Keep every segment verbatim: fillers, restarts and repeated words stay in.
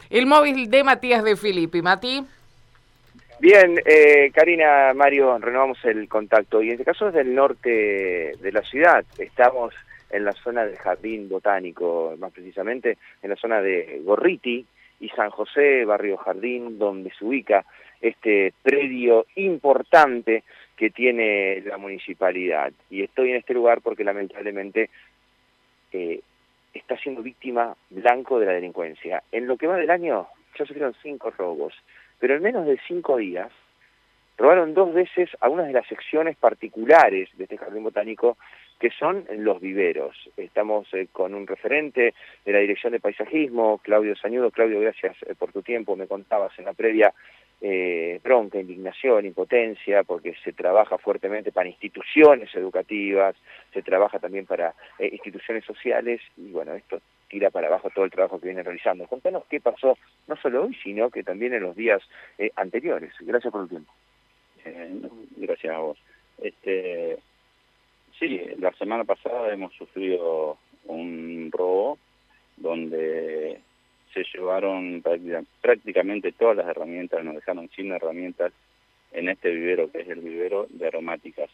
El móvil de Matías de Filippi. Mati. Bien, eh, Karina, Mario, renovamos el contacto. Y en este caso es del norte de la ciudad. Estamos en la zona del Jardín Botánico, más precisamente en la zona de Gorriti y San José, barrio Jardín, donde se ubica este predio importante que tiene la municipalidad. Y estoy en este lugar porque lamentablemente eh, está siendo víctima blanco de la delincuencia. En lo que va del año ya sufrieron cinco robos, pero en menos de cinco días robaron dos veces a una de las secciones particulares de este jardín botánico, que son los viveros. Estamos eh, con un referente de la Dirección de Paisajismo, Claudio Sañudo. Claudio, gracias eh, por tu tiempo. Me contabas en la previa eh, bronca, indignación, impotencia, porque se trabaja fuertemente para instituciones educativas, se trabaja también para eh, instituciones sociales, y bueno, esto tira para abajo todo el trabajo que viene realizando. Contanos qué pasó, no solo hoy, sino que también en los días eh, anteriores. Gracias por el tiempo. Eh, gracias a vos. Este, sí, la semana pasada hemos sufrido un robo donde se llevaron prácticamente todas las herramientas, nos dejaron sin herramientas en este vivero, que es el vivero de aromáticas.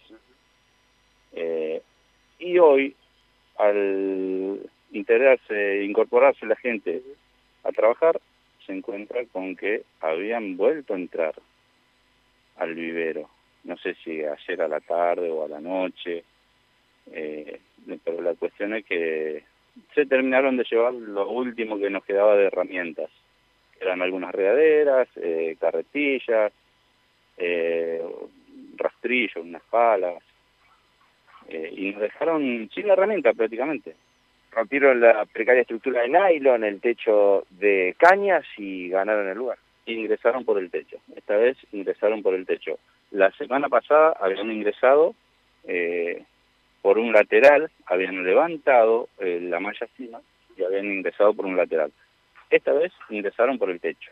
Eh, y hoy, al integrarse, incorporarse la gente a trabajar, se encuentra con que habían vuelto a entrar al vivero. No sé si ayer a la tarde o a la noche, eh, pero la cuestión es que se terminaron de llevar lo último que nos quedaba de herramientas. Eran algunas regaderas, eh, carretillas, eh, rastrillos, unas palas, eh, y nos dejaron sin herramienta prácticamente. Rompieron la precaria estructura de nylon, el techo de cañas y ganaron el lugar. Ingresaron por el techo. Esta vez ingresaron por el techo. La semana pasada habían ingresado eh, por un lateral, habían levantado eh, la malla fina y habían ingresado por un lateral. Esta vez ingresaron por el techo.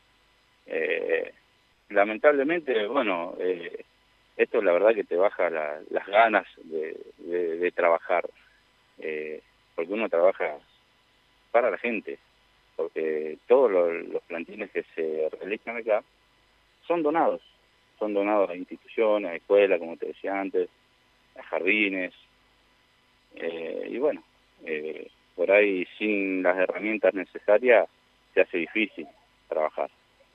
Eh, lamentablemente, bueno, eh, esto la verdad que te baja la, las ganas de, de, de trabajar, eh, porque uno trabaja para la gente, porque todos los, los plantines que se realizan acá son donados, son donados a instituciones, a escuelas, como te decía antes, a jardines, eh, y bueno, eh, por ahí sin las herramientas necesarias se hace difícil trabajar.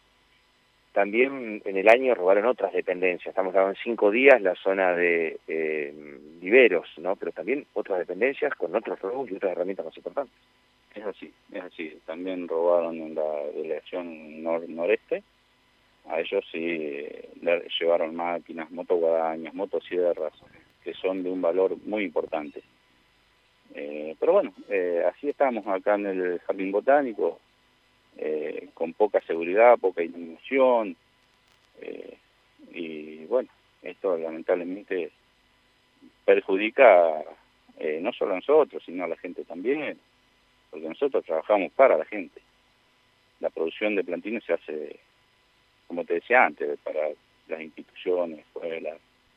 También en el año robaron otras dependencias, estamos hablando en cinco días la zona de eh, viveros, ¿no? Pero también otras dependencias con otros robos y otras herramientas más importantes. Es así, es así. También robaron en la delegación nor noreste. A ellos sí le llevaron máquinas, motoguadañas, motosierras, que son de un valor muy importante. Eh, pero bueno, eh, así estamos acá en el Jardín Botánico, eh, con poca seguridad, poca iluminación. Eh, y bueno, esto lamentablemente perjudica eh, no solo a nosotros, sino a la gente también, porque nosotros trabajamos para la gente. La producción de plantines se hace, como te decía antes, para las instituciones, escuelas,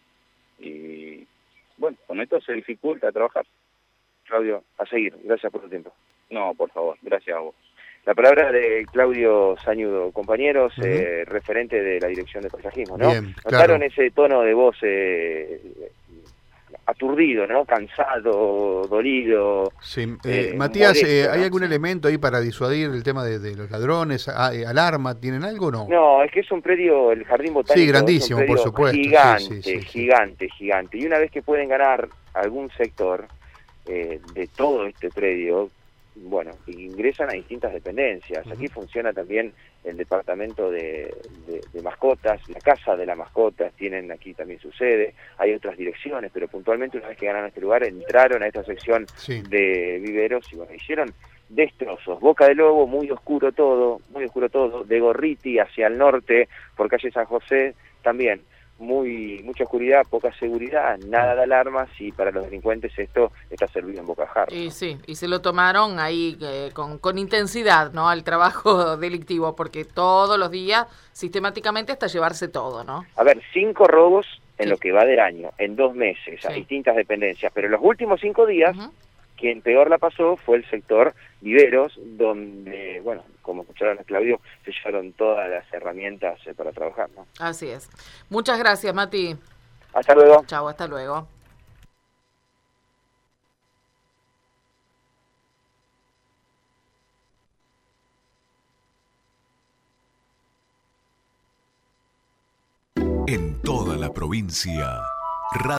y bueno, con esto se dificulta trabajar. Claudio, a seguir, gracias por tu tiempo. No, por favor, gracias a vos. La palabra de Claudio Sañudo, compañeros, uh-huh. eh, referente de la Dirección de Paisajismo, ¿no? Bien, ¿Notaron claro. ese tono de voz eh, aturdido, ¿no? Cansado, dolido. Sí. Eh, eh, Matías, molesto, eh, ¿hay ¿no? algún elemento ahí para disuadir el tema de, de los ladrones? ¿Alarma? ¿Tienen algo o no? No, es que es un predio, el Jardín Botánico. Sí, grandísimo, es un por supuesto. Gigante, sí, sí, sí, gigante, sí. gigante. Y una vez que pueden ganar algún sector eh, de todo este predio, bueno, ingresan a distintas dependencias. Uh-huh. Aquí funciona también el departamento de, de, de mascotas, la casa de las mascotas, tienen aquí también su sede, hay otras direcciones, pero puntualmente una vez que ganaron este lugar, entraron a esta sección sí. de viveros y bueno, hicieron destrozos. Boca de Lobo, muy oscuro todo, muy oscuro todo, de Gorriti hacia el norte, por calle San José, también muy mucha oscuridad, poca seguridad, nada de alarmas, y para los delincuentes esto está servido en bocajarro. Y sí, y se lo tomaron ahí eh, con, con intensidad, ¿no? Al trabajo delictivo, porque todos los días, sistemáticamente, hasta llevarse todo, ¿no? A ver, cinco robos en sí. lo que va del año, en dos meses, sí. a distintas dependencias, pero en los últimos cinco días, uh-huh. Quien peor la pasó fue el sector viveros, donde, bueno, como escucharon a Claudio, se llevaron todas las herramientas eh, para trabajar, ¿no? Así es. Muchas gracias, Mati. Hasta luego. Chao, hasta luego. En toda la provincia.